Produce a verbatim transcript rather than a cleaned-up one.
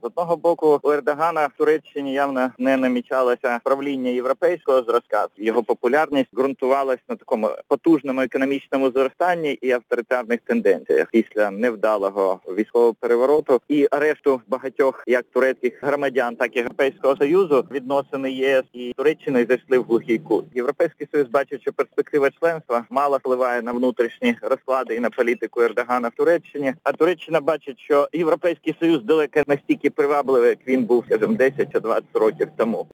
З одного боку, у Ердогана в Туреччині явно не намічалося правління європейського зразка. Його популярність ґрунтувалась на такому потужному економічному зростанні і авторитарних тенденціях. Після невдалого військового перевороту і арешту багатьох як турецьких громадян, так і Європейського Союзу, відносини ЄС і Туреччини зайшли в глухий кут. Європейський Союз бачить, що перспектива членства мало впливає на внутрішні розклади і на політику Ердогана в Туреччині, а Туреччина бачить, що Європейський Союз далеко настільки привабливий, як він був, скажімо, десять чи двадцять років тому.